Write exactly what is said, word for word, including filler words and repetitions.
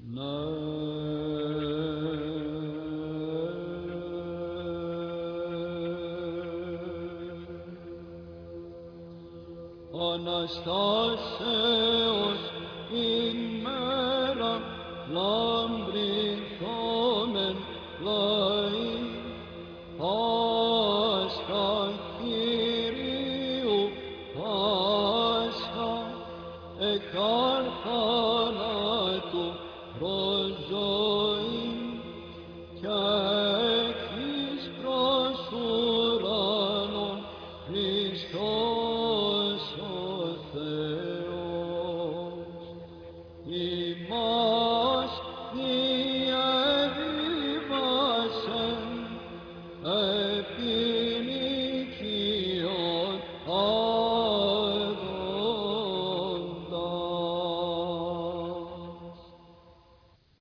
Αναστάσεως ημέρα λαμπρινθόμεν λαοί, Πάσχα Κυρίου, Πάσχα, εκάρ θανάτου προς ζωήν, και